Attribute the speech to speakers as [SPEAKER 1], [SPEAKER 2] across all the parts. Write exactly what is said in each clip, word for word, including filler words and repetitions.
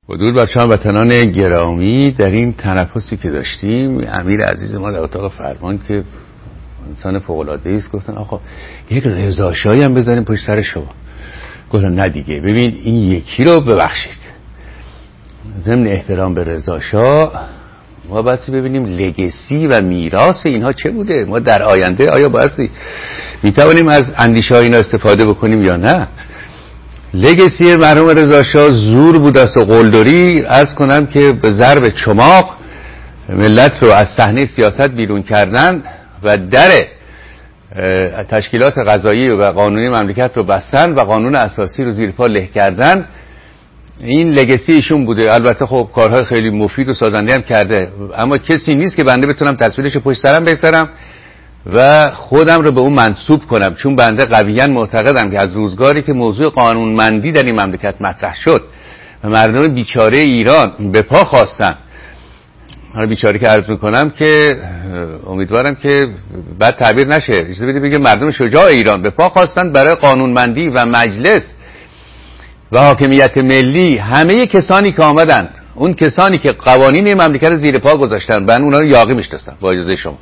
[SPEAKER 1] با درود بر شما وطنان گرامی، در این تنفسی که داشتیم امیر عزیز ما در اتاق فرمان که انسان فوق‌العاده‌ای است گفتن آقا یک رضاشاهی هم بزنیم پشت سر شما. گفتم نه دیگه، ببین این یکی رو ببخشید، ضمن احترام به رضاشاه ما بسی ببینیم لگسی و میراث اینها چه بوده. ما در آینده آیا بایستی میتوانیم از اندیشه ها اینا استفاده بکنیم یا نه؟ لگسی مرحوم رضاشاه زور بود است و قلدری. عرض کنم که به ضرب چماق ملت رو از صحنه سیاست بیرون کردن و در تشکیلات قضایی و قانونی مملکت رو بستن و قانون اساسی رو زیر پا له کردن. این لگسی ایشون بوده. البته خب کارهای خیلی مفید و سازنده هم کرده، اما کسی نیست که بنده بتونم تصویرش پشت سرم بگذارم و خودم رو به اون منسوب کنم، چون بنده قویاً معتقدم که از روزگاری که موضوع قانونمندی در این مملکت مطرح شد و مردم بیچاره ایران به پا خواستن، حالا بیچاره که عرض میکنم که امیدوارم که بد تعبیر نشه، چیزی بگه بگه مردم شجاع ایران به پا خواستن برای قانونمندی و مجلس و حاکمیت ملی. همه کسانی که آمدن، اون کسانی که قوانین مملکت رو زیر پا گذاشتن، من اونا رو یاغی میشناسم با اجازه شما.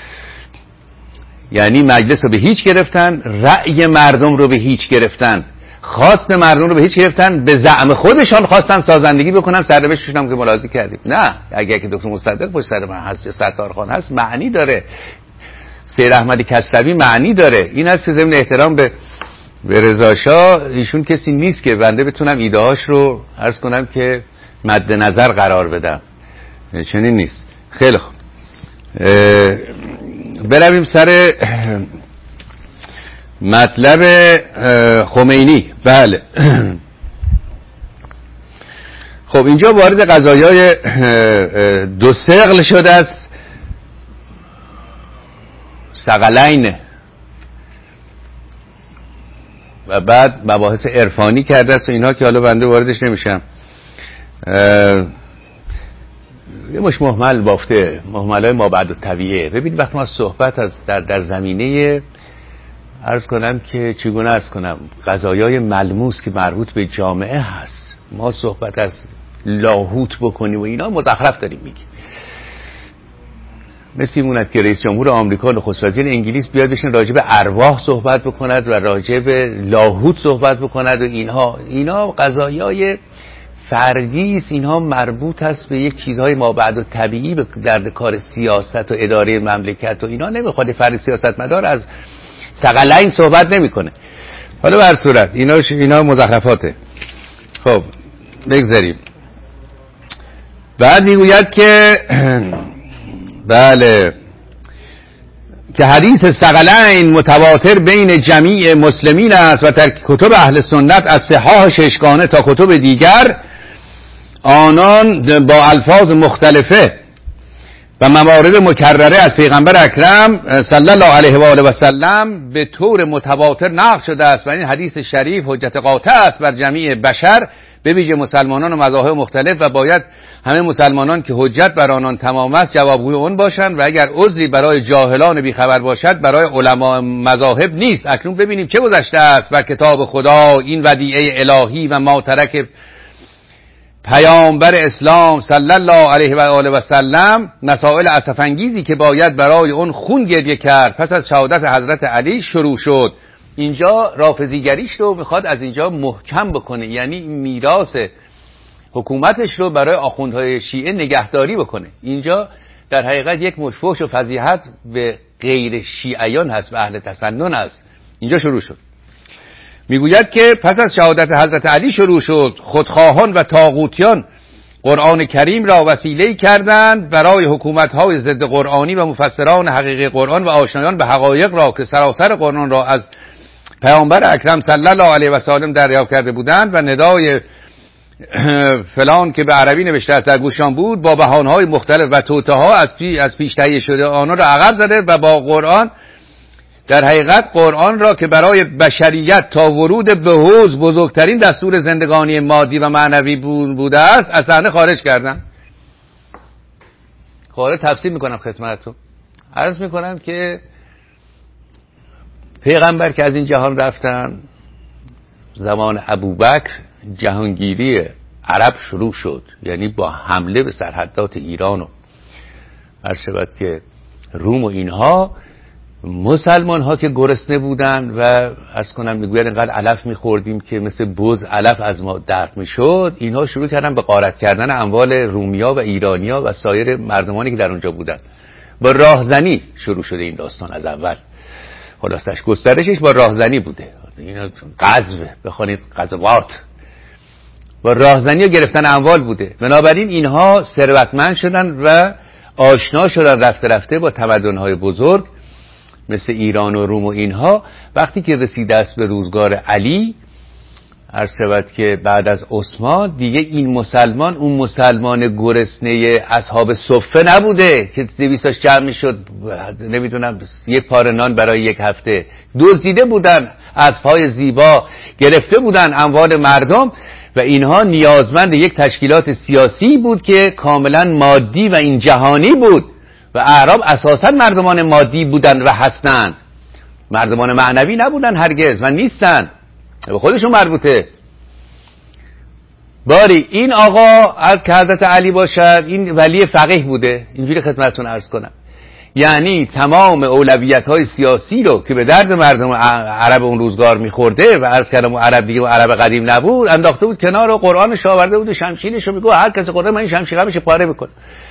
[SPEAKER 1] یعنی مجلس رو به هیچ گرفتن، رأی مردم رو به هیچ گرفتن، خواست مردم رو به هیچ گرفتن، به زعم خودشان خواستن سازندگی بکنن. سرنوشتشون هم که ملاحظه کردیم. نه اگر که دکتر مصدق پشت سر من هست یا ستارخان هست معنی داره، سید احمدی کسروی معنی داره. این هست که ضمن احترام به به رضاشاه، ایشون کسی نیست که بنده بتونم ایده‌هاش رو عرض کنم که مد نظر قرار بدم، چنین نیست. خیلی خوب، برویم سر مطلب خمینی. بله خب اینجا وارد قضایای دو ثقل شده است، ثقلین، و بعد مباحث عرفانی کرده است و اینها که حالا بنده واردش نمیشم. یه مش محمل بافته، محملای ما بعد و طبیعه. ببین وقتی ما صحبت از در, در زمینه عرض کنم که چگونه عرض کنم قضایای ملموس که مربوط به جامعه هست، ما صحبت از لاهوت بکنیم و اینا مزخرف داریم میگیم. مثل موند که رئیس جمهور آمریکا نخست وزیر انگلیس بیاد بشین راجع به ارواح صحبت بکند و راجع به لاهوت صحبت بکند و اینها اینا قضایای فردی است. اینها مربوط است به یک چیزهای مابعد و طبیعی به درد کار سیاست و اداره مملکت و اینا. نمیخواد فرد سیاستمدار از ثقلین صحبت نمیکنه. حالا به هر صورت اینا اینا مزخرفاته. خب بگذاریم. بعد میگوید که بله که حدیث ثقلین متواتر بین جمیع مسلمین است و در کتب اهل سنت از صحاح ششگانه تا کتب دیگر آنان با الفاظ مختلفه و موارد مکرره از پیغمبر اکرم صلی الله علیه و آله و سلم به طور متواتر نقل شده است و این حدیث شریف حجت قاطع است بر جمیع بشر به ویژه مسلمانان و مذاهب مختلف و باید همه مسلمانان که حجت بر آنان تمام است جوابگوی اون باشند و اگر عذری برای جاهلان بیخبر باشد برای علما مذاهب نیست. اکنون ببینیم چه گذشته است بر کتاب خدا این ودیعه الهی و ما ترک پیامبر اسلام صلی الله علیه و آله و سلم، مسائل اسف انگیزی که باید برای اون خون گریه کرد پس از شهادت حضرت علی شروع شد. اینجا رافضیگریش رو میخواد از اینجا محکم بکنه، یعنی میراث حکومتش رو برای آخوندهای شیعه نگهداری بکنه. اینجا در حقیقت یک مشفوش و فضیحت به غیر شیعیان هست و اهل تسنن هست. اینجا شروع شد. میگوید که پس از شهادت حضرت علی شروع شد خودخواهان و طاغوتیان قرآن کریم را وسیله کردند برای حکومت‌های ضد قرآنی و مفسران حقیقی قرآن و آشنایان به حقایق را که سراسر قرآن را از پیامبر اکرم صلی الله علیه و سلم دریافت کرده بودند و ندای فلان که به عربی نوشته است در گوشان بود با بهانه‌های مختلف و توطئه‌ها از پی از پیش تهیه شده آنها را عقب زده و با قرآن در حقیقت قرآن را که برای بشریت تا ورود به حوض بزرگترین دستور زندگانی مادی و معنوی بوده است از صحنه خارج کردن. حالا تفسیر میکنم خدمتتون. عرض میکنم که پیغمبر که از این جهان رفتن زمان ابوبکر جهانگیری عرب شروع شد، یعنی با حمله به سرحدات ایران و هر شود که روم و اینها، مسلمان ها که گرسنه بودن و عرض کنم میگوید اینقدر علف میخوردیم که مثل بز علف از ما درد میشد، اینها شروع کردن به غارت کردن اموال رومیا و ایرانیا و سایر مردمانی که در اونجا بودن. با راهزنی شروع شده این داستان از اول، خلاصش گسترشش با راهزنی بوده. اینا غزو بخوانید، غزوات با راهزنی و گرفتن اموال بوده. بنابراین اینها ثروتمند شدن و آشنا شدن رفته رفته با تمدن‌های بزرگ مثل ایران و روم و اینها. وقتی که رسیده است به روزگار علی، عرض شود که بعد از عثمان، دیگه این مسلمان اون مسلمان گرسنه اصحاب صفه نبوده که دویستاش جمع میشد نمیدونم یک پاره نان برای یک هفته. دزدیده بودن، از پای زیبا گرفته بودن اموال مردم و اینها نیازمند یک تشکیلات سیاسی بود که کاملا مادی و این جهانی بود و اعراب اساسا مردمان مادی بودن و هستند، مردمان معنوی نبودن هرگز و نیستن، به خودشون مربوطه. باری این آقا از که حضرت علی باشد، این ولی فقیه بوده، اینجوری خدمتتون عرض کنم. یعنی تمام اولویت‌های سیاسی رو که به درد مردم عرب اون روزگار می‌خورده و عرض کردم اون عرب دیگه، اون عرب قدیم نبود، انداخته بود کنار و قرآنش آورده بود و شمشیرش رو میگه هر کسی قرآن من این شمشیرمش پاره میکنه.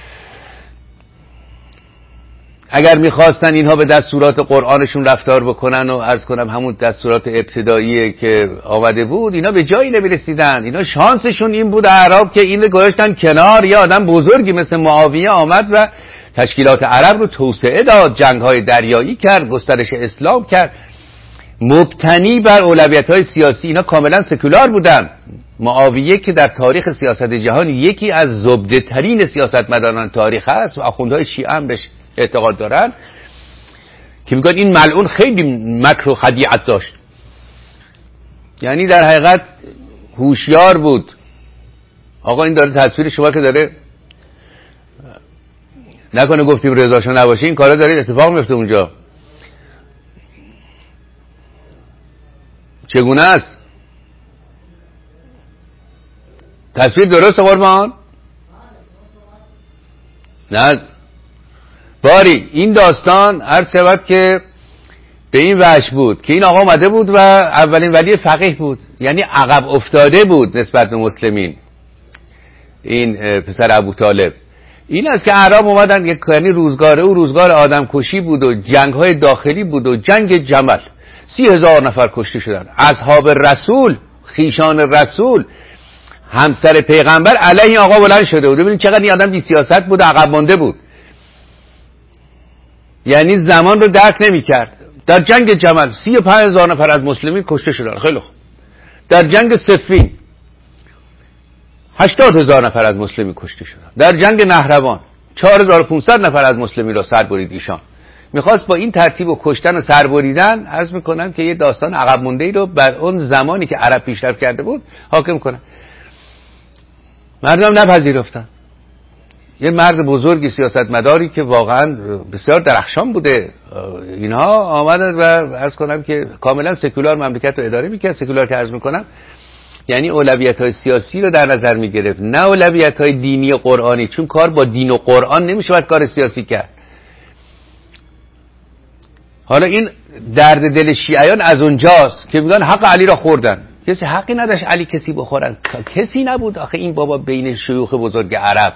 [SPEAKER 1] اگر میخواستن اینها به دستورات قرآنشون رفتار بکنن و عرض کنم همون دستورات ابتدایی که آمده بود، اینا به جایی نمیرسیدن. اینا شانسشون این بود اعراب که این رو گذاشتن کنار. یه آدم بزرگی مثل معاویه آمد و تشکیلات عرب رو توسعه داد، جنگ‌های دریایی کرد، گسترش اسلام کرد، مبتنی بر اولویت‌های سیاسی. اینا کاملا سکولار بودن. معاویه که در تاریخ سیاست جهان یکی از زبده‌ترین سیاستمداران تاریخ است و آخوندهای شیعه هم بهش اعتقاد دارن که میگن این ملعون خیلی مکر و خدیعت داشت، یعنی در حقیقت هوشیار بود. آقا این داره تصویر شما که داره نکنه گفتیم رضاشو نباشه، این کارا داره اتفاق میفته اونجا. چگونه است تصویر؟ درسته قربان؟ نه باری این داستان عرض شود که به این وجه بود که این آقا اومده بود و اولین ولی فقیه بود، یعنی عقب افتاده بود نسبت به مسلمین. این پسر ابو طالب این است که اعراب اومدن، یعنی روزگار او روزگار آدم کشی بود و جنگ های داخلی بود و جنگ جمل. سی هزار نفر کشته شدن. اصحاب رسول، خیشان رسول، همسر پیغمبر علیه این آقا بلند شده بود. ببینید چقدر این آدم بی سیاست بود، عقب مانده بود، یعنی زمان رو درک نمی کرد. در جنگ جمل سی و پنج هزار نفر از مسلمین کشته شدن. خیلی خوب. در جنگ صفین هشتاد هزار نفر از مسلمین کشته شدن. در جنگ نهروان چهار هزار و پانصد نفر از مسلمین را سر برید ایشان. میخواست با این ترتیب و کشتن و سر بریدن عرض میکنم که یه داستان عقب مونده ای رو بر اون زمانی که عرب پیشرفت کرده بود حاکم کنن. مردم نپذیرفتن. یه مرد بزرگی سیاستمداری که واقعا بسیار درخشان بوده، اینها آمدن و عرض کنم که کاملا سکولار مملکت رو اداره میکرد. سکولار که عرض میکنم یعنی اولویت‌های سیاسی رو در نظر میگرفت، نه اولویت‌های دینی و قرآنی، چون کار با دین و قرآن نمیشه باید کار سیاسی کرد. حالا این درد دل شیعیان از اونجاست که میگن حق علی را خوردن. کسی حقی نداشت علی کسی بخورن، کسی نبود آخه این بابا بین شیوخ بزرگ عرب.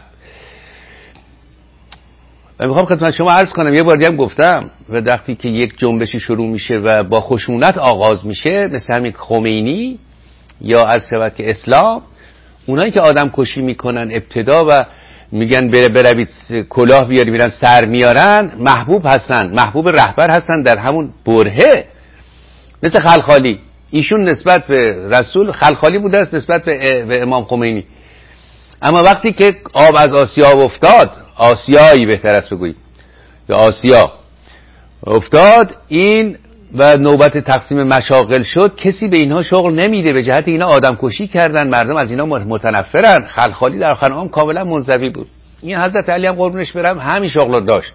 [SPEAKER 1] و میخوام خدمت شما عرض کنم، یه بار دیگه هم گفتم، و وقتی که یک جنبشی شروع میشه و با خشونت آغاز میشه مثل همین خمینی یا عرض شود که اسلام، اونایی که آدم کشی میکنن ابتدا و میگن بره بروید کلاه بیاری میرن سر میارن، محبوب هستن، محبوب رهبر هستن در همون برهه. مثل خلخالی، ایشون نسبت به رسول خلخالی بوده است نسبت به امام خمینی. اما وقتی که آب از آسیا افتاد، آسیایی بهتر است بگوییم، یا آسیا افتاد این و نوبت تقسیم مشاغل شد، کسی به اینها شغل نمیده، به جهت اینا آدم کشی کردن، مردم از اینا متنفرن. خلخالی در آخر عام کاملا منزوی بود. این حضرت علی هم قربونش برم همین شغل رو داشت.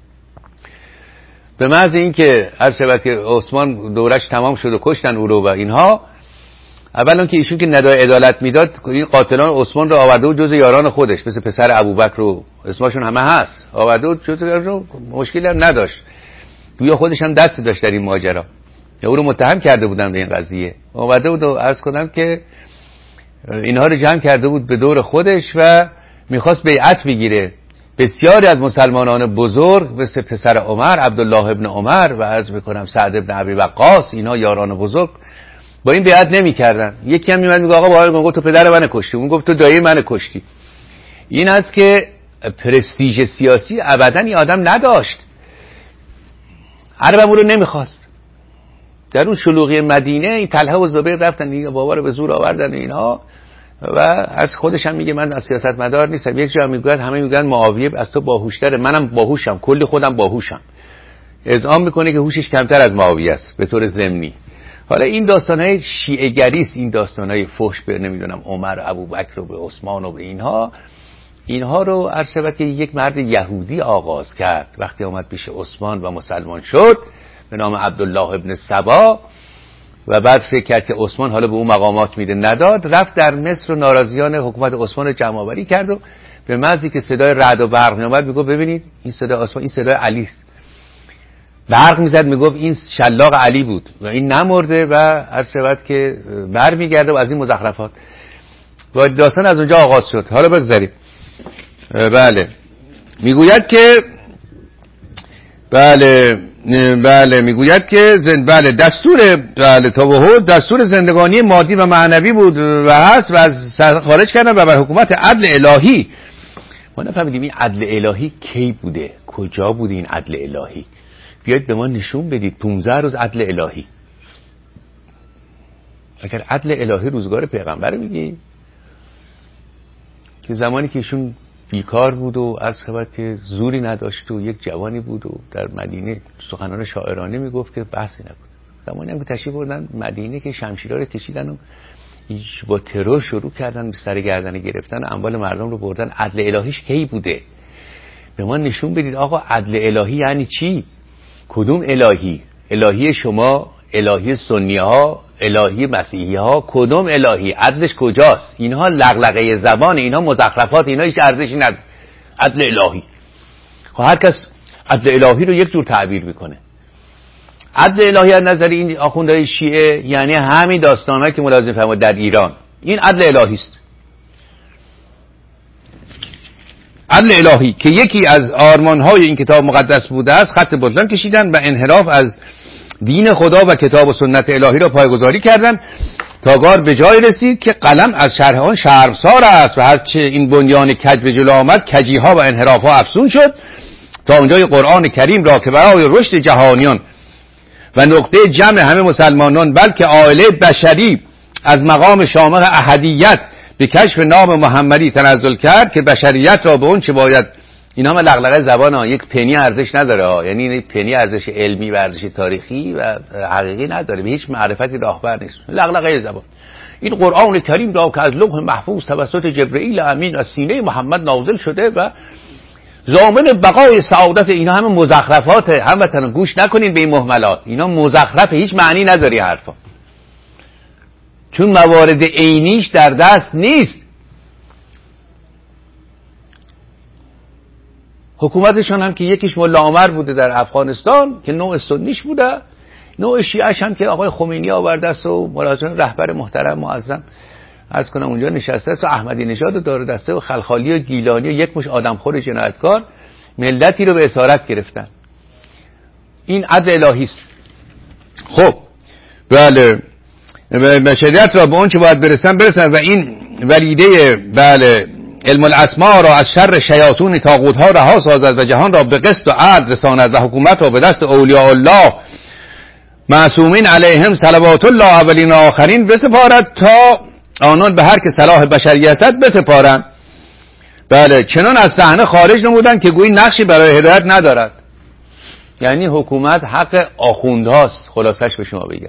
[SPEAKER 1] به محض اینکه هر شود که عثمان دورش تمام شد و کشتن او رو و اینها، اولا که ایشون که ندای عدالت میداد این قاتلان عثمان رو آورده و جز یاران خودش، مثل پسر ابوبکر رو اسمشون همه هست، آورده و جز یاران، مشکلی هم نداشت، گویا خودش هم دست داشت در این ماجرا، یا او رو متهم کرده بودن به این قضیه. آورده بود و عرض کنم که اینها رو جمع کرده بود به دور خودش و میخواست بیعت بگیره. بسیاری از مسلمانان بزرگ مثل پسر عمر، عبدالله ابن عمر و عرض میکنم سعد ابن ابی وقاص، اینا یاران بزرگ با این بیعت نمی‌کردن. یکی هم میاد میگه آقا باید میگه تو پدر منو کشتی، اون گفت تو دایی منو کشتی. این است که پرستیژ سیاسی ابداً این آدم نداشت، عربم رو نمیخواست. در اون شلوغی مدینه این طلحه و زبیر رفتن این بابا رو به زور آوردن اینها و از خودش هم میگه من از سیاستمدار نیستم. یک جا میگه همه میگن معاویه از تو باهوشتره، منم باهوشم، کلی خودم باهوشم. اذعان میکنه که هوشش کمتر از معاویه است به طور ضمنی. حالا این داستانهای شیعه گری است، این داستانهای فحش به نمیدونم عمر، ابوبکر و به عثمان و به اینها، اینها رو عرض شود که یک مرد یهودی آغاز کرد وقتی آمد پیش عثمان و مسلمان شد به نام عبدالله ابن سبا و بعد فکر کرد که عثمان حالا به اون مقامات میده، نداد، رفت در مصر و ناراضیان حکومت عثمان رو جمع آوری کرد و به محضی که صدای رعد و برق میومد میگفت ببینید این صدای عثمان، این صدای علی است. برق میزد میگفت این شلاق علی بود و این نمرده و عرض شود که برمیگرده و از این مزخرفات و داستان از اونجا آغاز شد. حالا بگذاریم. بله میگوید که بله بله میگوید که زند بله دستور بله توحید دستور زندگانی مادی و معنوی بود و هست و از خارج کردن و بر حکومت عدل الهی. ما نفهمیدیم این عدل الهی کی بوده، کجا بوده این عدل الهی؟ بیاید به ما نشون بدید پونزده روز عدل الهی. اگر عدل الهی روزگار پیغمبر میگی که زمانی که ایشون بیکار بود و از خبر که زوری نداشت و یک جوانی بود و در مدینه سخنان شاعرانه میگفت که بحثی نبود. زمانی هم که تشریف بردن مدینه که شمشیرها رو کشیدن و با ترور شروع کردن به سر گردن گرفتن و اموال مردم رو بردن. عدل الهیش کی بوده؟ به ما نشون بدید آقا عدل الهی یعنی چی؟ کدوم الهی؟ الهی شما، الهی سنی ها، الهی مسیحی ها، کدوم الهی؟ عدلش کجاست؟ اینها لغلقه زبان، اینها مزخرفات، اینها هیچ ارزشی نداره. عدل الهی، خب هر کس عدل الهی رو یک جور تعبیر میکنه. عدل الهی از نظر این آخوندهای شیعه یعنی همین داستانهایی که ملازم فرمود در ایران، این عدل الهی است. عدل الهی که یکی از آرمانهای این کتاب مقدس بوده است، خط بطلان کشیدن و انحراف از دین خدا و کتاب و سنت الهی را پایه‌گذاری کردند تا کار به جای رسید که قلم از شرح آن شرمسار است و هرچه این بنیان کج به جلو آمد کجیها و انحرافها افزون شد تا اونجای قرآن کریم را که برای رشد جهانیان و نقطه جمع همه مسلمانان بلکه عائله بشری از مقام شامل احدیت به کشف نام محمدی تنزل کرد که بشریت را به اون چه باید. اینا هم لغلقه زبان ها، یک پنی ارزش نداره ها. یعنی این پنی ارزش علمی و ارزش تاریخی و حقیقی نداره، به هیچ معرفتی راهبر نیست. لغلقه زبان. این قرآن کریم را که از لوح محفوظ توسط جبرئیل امین از سینه محمد نازل شده و ضامن بقای سعادت، اینا همه مزخرفات. هموطنان گوش نکنین به این مهملات، اینا مزخرف، هیچ معنی نداره حرفا، چون موارد عینیش در دست نیست. حکومتشان هم که یکیش ملا عمر بوده در افغانستان که نوع سنیش بوده، نوع شیعش هم که آقای خمینی آورده است و ملازم رهبر محترم معظم عرض کنم اونجا نشسته است و احمدی نژاد و دار دسته و خلخالی و گیلانی و یک مش آدمخور جنایتکار ملتی رو به اسارت گرفتن. این عدل الهی است. خب بله بشریت را به اون چه باید برسن برسن و این ولیده بله علم الاسماء را از شر شیاطون طاغوت‌ها رها سازد و جهان را به قسط و عدل رساند و حکومت را به دست اولیاء الله معصومین علیهم صلوات الله اولین و آخرین بسپارد تا آنان به هر که صلاح بشری هستند بسپارند. بله چنان از صحنه خارج نمودند که گویی نقشی برای هدایت ندارد. یعنی حکومت حق آخوندهاست. خلاصش به شما بگم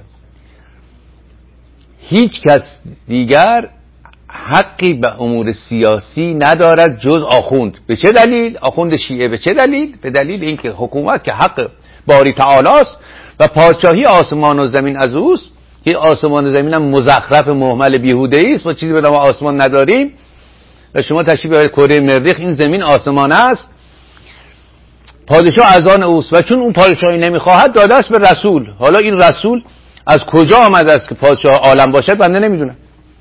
[SPEAKER 1] هیچ کس دیگر حقی به امور سیاسی ندارد جز آخوند. به چه دلیل؟ آخوند شیعه. به چه دلیل؟ به دلیل اینکه حکومت که حق باری تعالی است و پادشاهی آسمان و زمین از اوست، که آسمان زمین هم مزخرف مهمل بیهوده است، ما چیزی به نام آسمان نداریم و شما تشریف بیارید کره مریخ، این زمین آسمان است، پادشاه از آن اوست و چون اون پادشاهی نمیخواهد داده است به رسول. حالا این رسول از کجا آمده است که پادشاه عالم باشد بنده نمیدونم.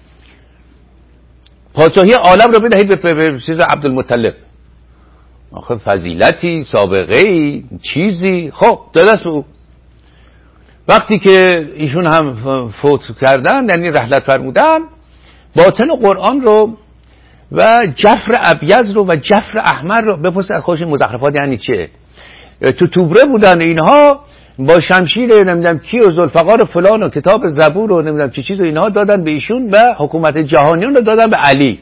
[SPEAKER 1] پادشاهی عالم رو بدهید به, به چیز عبدالمطلب، آخه فضیلتی، سابقه ای، چیزی، خب داده است به او. وقتی که ایشون هم فوت کردن، یعنی رحلت فرمودن، باطن قرآن رو و جفر ابیض رو و جفر احمر رو بپرسید از خودشون مزخرفات یعنی چه. تو توبره بودن اینها با شمشیر نمیدونم کی و ذوالفقار فلان و کتاب زبور و نمیدونم چه چیز و اینها دادن به ایشون و حکومت جهانیان رو دادن به علی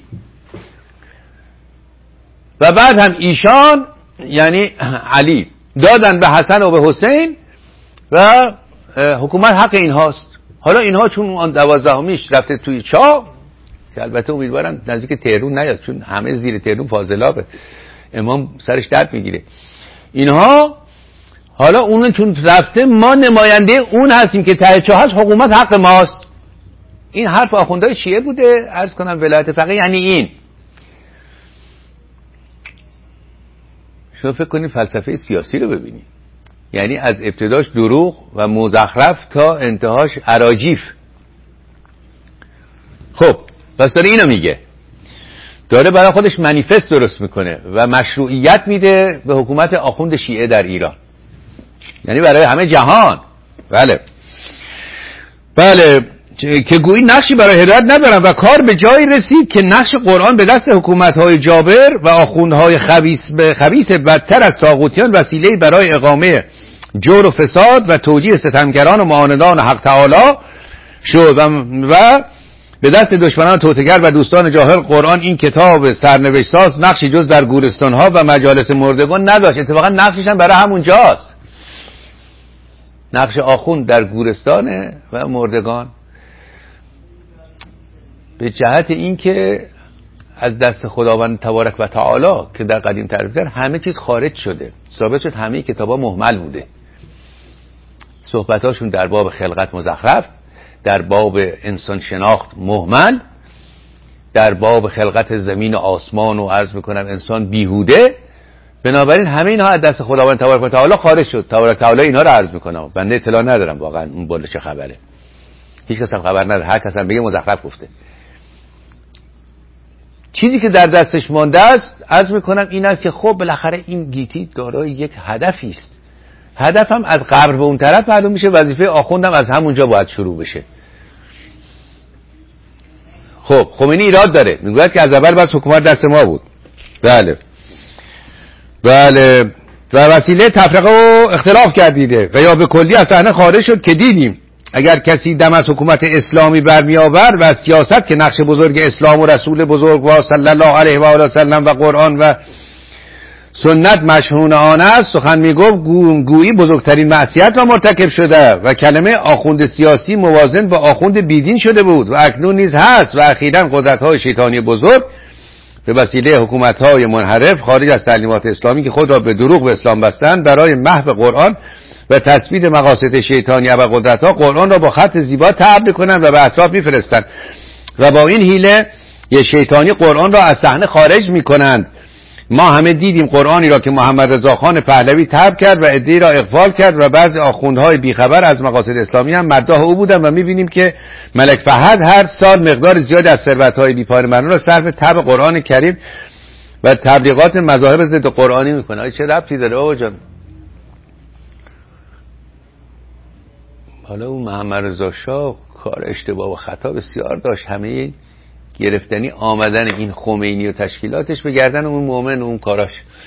[SPEAKER 1] و بعد هم ایشان یعنی علی دادن به حسن و به حسین و حکومت حق اینهاست. حالا اینها چون آن دوازدهمیش رفته توی چاه که البته امیدوارم نزدیک تهرون نیاد چون همه زیر تهرون فاضلابه، امام سرش درد میگیره. اینها حالا اون چون رفته ما نماینده اون هستیم که ته چاه هست، حکومت حق ماست. این حرف آخوندهای شیعه بوده. عرض کنم ولایت فقیه یعنی این. شما فکر کنید فلسفه سیاسی رو ببینید، یعنی از ابتداش دروغ و مزخرف تا انتهاش اراجیف. خب پس داره اینو میگه، داره برای خودش منیفست درست میکنه و مشروعیت میده به حکومت آخوند شیعه در ایران، یعنی برای همه جهان. بله بله که گویی نقشی برای هدایت ندارن و کار به جایی رسید که نقش قرآن به دست حکومت‌های جابر و آخوندهای خبیث خبیث بدتر از طاغوتیان وسیله برای اقامه جور و فساد و توجیه ستمگران و معاندان حق تعالی شد و به دست دشمنان توطئه‌گر و دوستان جاهل قرآن این کتاب سرنوشت ساز نقشی جز در گورستان‌ها و مجالس مردگان نداشت. اتفاقا نقشش هم برای همون جاست، نقش آخوند در گورستان و مردگان، به جهت این که از دست خداوند تبارک و تعالی که در قدیم تعریف کرد همه چیز خارج شده. ثابت شد همه کتابا مهمل بوده، صحبتاشون در باب خلقت مزخرف، در باب انسان شناخت مهمل، در باب خلقت زمین و آسمان و عرض میکنم انسان بیهوده. بنابراین همه اینها از دست خداوند تبارک و تعالی خارج شد. تبارک تعالی اینها رو عرض میکنم، بنده اطلاع ندارم واقعا اون بالا چه خبره، هیچ کس هم خبر نداره، هر کس هم بگه مزخرف گفته. چیزی که در دستش مانده است عرض میکنم این است که خب بالاخره این گیتی دارای یک هدفی است. هدفم از قبر به اون طرف معلوم میشه، وظیفه آخوندم از همونجا باید شروع بشه. خب خمینی ایراد داره، میگوید که از اول بس حکومت دست ما بود. بله بله و وسیله تفرقه و اختلاف کردیده و یا به کلی از صحنه خارج شد که دیدیم اگر کسی دم از حکومت اسلامی برمی‌آورد و از سیاست که نقش بزرگ اسلام و رسول بزرگ و صلی الله علیه و آله و سلم و قرآن و سنت مشهون آن است سخن میگفت، گویی بزرگترین معصیت را مرتکب شده و کلمه آخوند سیاسی موازن با آخوند بیدین شده بود و اکنون نیز هست و اخیراً قدرت‌های شیطانی بزرگ به وسیله حکومت‌های منحرف خارج از تعلیمات اسلامی که خود را به دروغ به اسلام بستند برای محو قرآن و تثبیت مقاصد شیطانی و قدرت‌ها قرآن را با خط زیبا طبع می‌کنند و به اطراف می‌فرستند و با این حیله یه شیطانی قرآن را از صحنه خارج می‌کنند. ما همه دیدیم قرآنی را که محمد رضا خان پهلوی طبع کرد و عده‌ای را اغفال کرد و بعضی آخوندهای بیخبر از مقاصد اسلامی هم مداح او بودند و می‌بینیم که ملک فهد هر سال مقدار زیادی از ثروت‌های بیپایان مردم را صرف طبع قرآن کریم و تبلیغات مذاهب ضد قرآنی می‌کنه. چه ربطی داره بابا جان؟ حالا اون محمد رضا شاه کار اشتباه و خطا بسیار داشت، همه گرفتنی آمدن این خمینی و تشکیلاتش به گردن اون مومن و اون کاراش.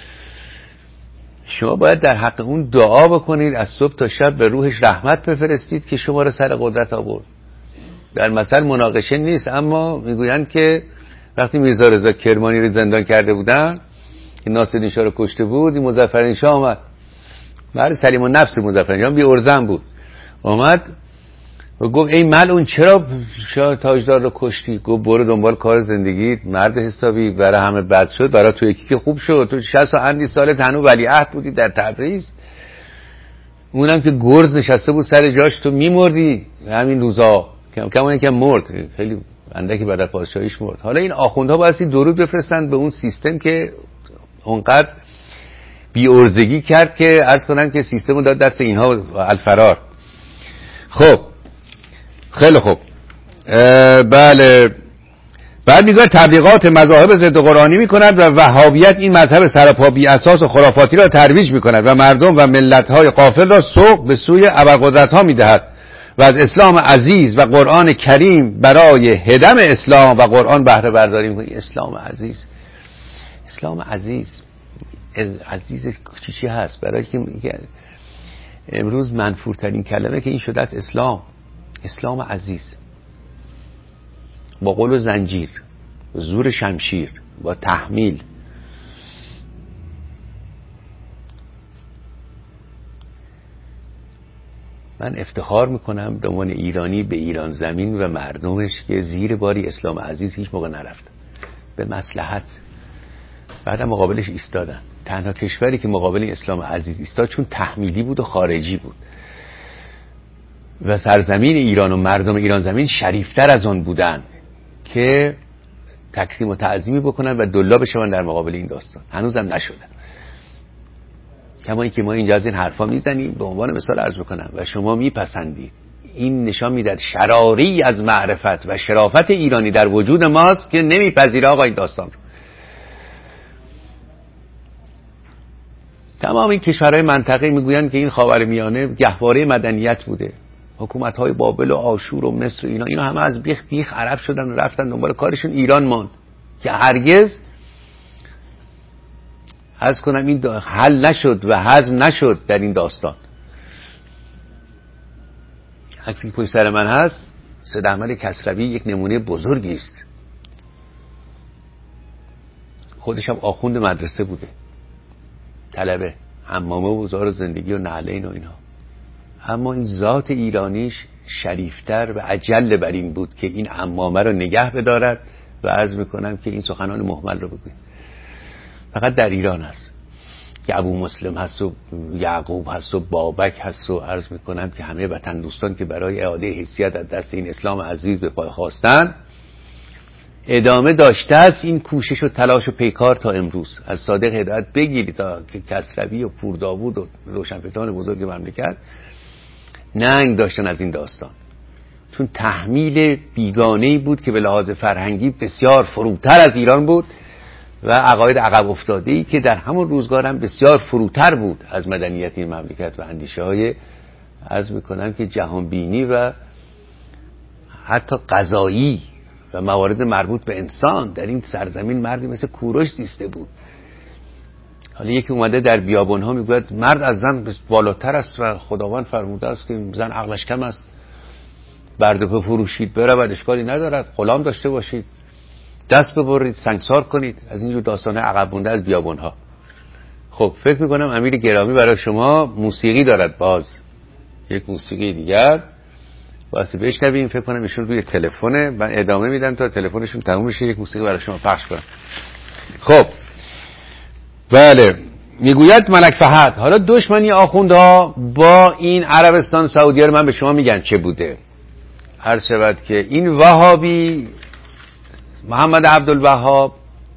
[SPEAKER 1] شما باید در حق اون دعا بکنید، از صبح تا شب به روحش رحمت بفرستید که شما رو سر قدرت آورد. در مثل مناقشه نیست، اما میگویند که وقتی میرزا رضا کرمانی رو زندان کرده بودن که ناصرالدین شاه رو کشته بود، این مظفرالدین شاه آمد، مرد سلیم النفس مظفرالدین شاه بی ارزن بود، آمد و گفت ای ملعون چرا شاه تاجدار رو کشتی؟ گفت برو دنبال کار زندگی، مرد حسابی، برای همه بد شد، برای تو یکی که خوب شد. تو شصت و اندی سال تنو ولیعهد بودی در تبریز، اونم که گرز نشسته بود سر جاش، تو میمردی همین روزا، کم کم یکم مرد، خیلی اندکی بعد از پادشاهیش مرد. حالا این آخوندها بایستی درود بفرستن به اون سیستم که اونقدر بی‌عرضگی کرد که عرض کنم که سیستمو داد دست اینها الفرار. خب خیلی خوب. بله، بعد میگه تبلیغات مذاهب ضد قرآنی میکند و وهابیت این مذهب سرپا بی اساس و خرافاتی را ترویج میکند و مردم و ملت‌های غافل را سوق به سوی ابرقدرت‌ها میدهد و از اسلام عزیز و قرآن کریم برای هدم اسلام و قرآن بهره برداری میکنه. اسلام عزیز، اسلام عزیز عزیز چی هست؟ برای که امروز منفورترین کلمه که این شده است اسلام. اسلام عزیز با قل و زنجیر، زور شمشیر، با تحمیل. من افتخار میکنم به عنوان ایرانی به ایران زمین و مردمش که زیر باری اسلام عزیز هیچ موقع نرفت، به مصلحت. بعد مقابلش ایستادن. تنها کشوری که مقابل اسلام عزیز ایستاد چون تحمیلی بود و خارجی بود و سرزمین ایران و مردم ایران زمین شریفتر از آن بودن که تکریم و تعظیمی بکنن و دلا بشون در مقابل این داستان. هنوزم نشدن. کما اینکه ما اینجا از این حرفا میزنیم به عنوان مثال عرض بکنم و شما میپسندید. این نشان میداد شراری از معرفت و شرافت ایرانی در وجود ماست که نمیپذیره آقا این داستان رو. تمام این کشورهای منطقه میگویند که این خاورمیانه گهواره مدنیت بوده. حکومت‌های بابل و آشور و مصر و اینا اینا همه از بیخ بیخ عرب شدن و رفتن دنبال کارشون، ایران ماند که هرگز عرض کنم این حل نشد و هضم نشد در این داستان. عکسی که پشت سر من هست سید احمد کسروی یک نمونه بزرگی است. خودش هم آخوند مدرسه بوده، طلبه، حمامه و زار زندگی و نعلین و اینا، اما این ذات ایرانیش شریفتر و اجل بر این بود که این عمامه رو نگه بدارد و عرض میکنم که این سخنان محمل رو بگوید. فقط در ایران هست که ابو مسلم هست و یعقوب هست و بابک هست و عرض میکنم که همه وطن دوستان که برای اعاده حیثیت از دست این اسلام عزیز به پای خواستن ادامه داشته است این کوشش و تلاش و پیکار تا امروز. از صادق هدایت بگیری تا که کسروی و پور داوود و روشنفکران بزرگ مملکت ننگ داشتن از این داستان، چون تحمیل بیگانه‌ای بود که به لحاظ فرهنگی بسیار فروتر از ایران بود و عقاید عقب افتاده‌ای که در همون روزگار هم بسیار فروتر بود از مدنیت این مملکت و اندیشه‌های عرض می‌کنم که جهانبینی و حتی قضایی و موارد مربوط به انسان. در این سرزمین مردی مثل کوروش زیسته بود. حالا یکی اومده در بیابان‌ها میگوید مرد از زن بالاتر است و خداوند فرموده است که زن عقلش کم است، برده بفروشید برود اشکالی ندارد، غلام داشته باشید، دست ببرید سنگسار کنید. از اینجور داستانه عقب مونده از بیابان‌ها. خب فکر میکنم امیر گرامی برای شما موسیقی دارد، باز یک موسیقی دیگر واسه بشنویم. فکر کنم ایشون روی تلفنه، من ادامه میدم تا تلفنشون تموم بشه یک موسیقی برای شما پخش کنم. خب بله، میگوید ملک فهد. حالا دشمنی آخوندها با این عربستان سعودیه رو من به شما میگم چه بوده. هر شود که این وهابی محمد عبدالوهاب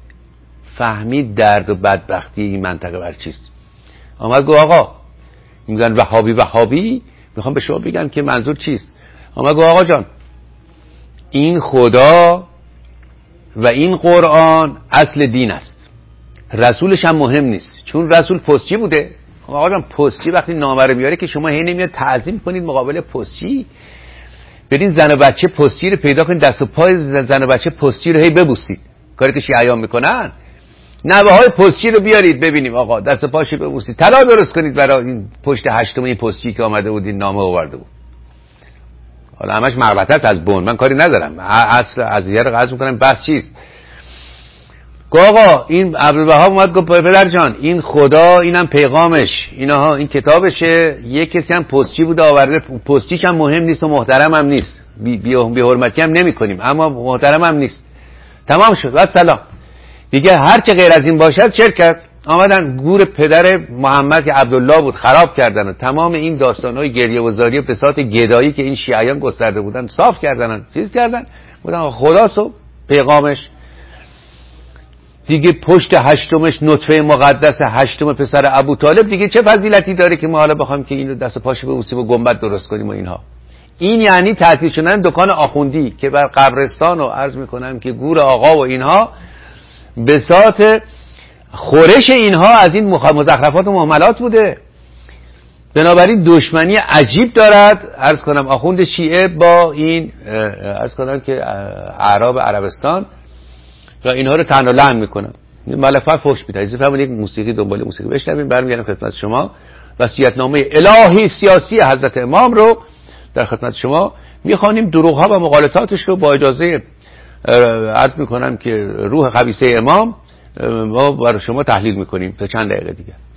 [SPEAKER 1] فهمید درد و بدبختی این منطقه بر چیست. آمد گفت آقا میگن وهابی وهابی، میخوام به شما بگم که منظور چیست. آمد گفت آقا جان این خدا و این قرآن اصل دین است، رسولش هم مهم نیست، چون رسول پستچی بوده. آقا جان پستچی وقتی نامه رو میاره که شما هی نمیاد تعظیم کنید مقابل پستچی، برین زن و بچه پستچی رو پیدا کنید، دست و پای زن و بچه پستچی رو هی ببوسید، کاری که شیعیان میکنن. نوه های پستچی رو بیارید ببینیم آقا، دست و پاشو ببوسید، طلا درست کنید برای این پشت هشتم این پستچی که آمده بود این نامه آورده بود. حالا همش مغلطه است از بن، من کاری ندارم، اصل قضیه رو قضا میکنم. بس چیست؟ گفت آقا این عبدالوهاب اومد گفت پدر جان این خدا اینم پیغامش اینها این کتابشه، یک کسی هم پستچی بوده آورده، پستچیش هم مهم نیست و محترم هم نیست، بی, بی, بی حرمتی هم نمی کنیم اما محترم هم نیست. تمام شد و سلام دیگه، هر چه غیر از این باشد شرک است. آمدن گور پدر محمد که عبدالله بود خراب کردن و تمام این داستانهای گریه و زاری و بساط گدایی که این شیعیان گسترده بودن صاف کردن، چیز کردن، بودن خدا صبح پیغامش دیگه پشت هشتمش نطفه مقدس هشتم پسر ابو طالب دیگه چه فضیلتی داره که ما حالا بخوایم که اینو دست پاشو ببوسیم و گنبد درست کنیم و اینها. این یعنی تعطیل شدن دکان آخوندی که بر قبرستان و عرض میکنم که گور آقا و اینها بساط خورش اینها از این مزخرفات و مهملات بوده. بنابراین دشمنی عجیب دارد عرض کنم آخوند شیعه با این عرض کنم که اعراب عربستان و اینها رو تن و لعن میکنن. ملفت فحش میده. اجازه فرمایید یک موسیقی دنبال موسیقی بشنویم، برمیگردم خدمت شما. وصیت‌نامه الهی سیاسی حضرت امام رو در خدمت شما میخوانیم، دروغ ها و مغالطاتش رو با اجازه عرض میکنم که روح خبیثه امام ما برای شما تحلیل میکنیم تا چند دقیقه دیگه.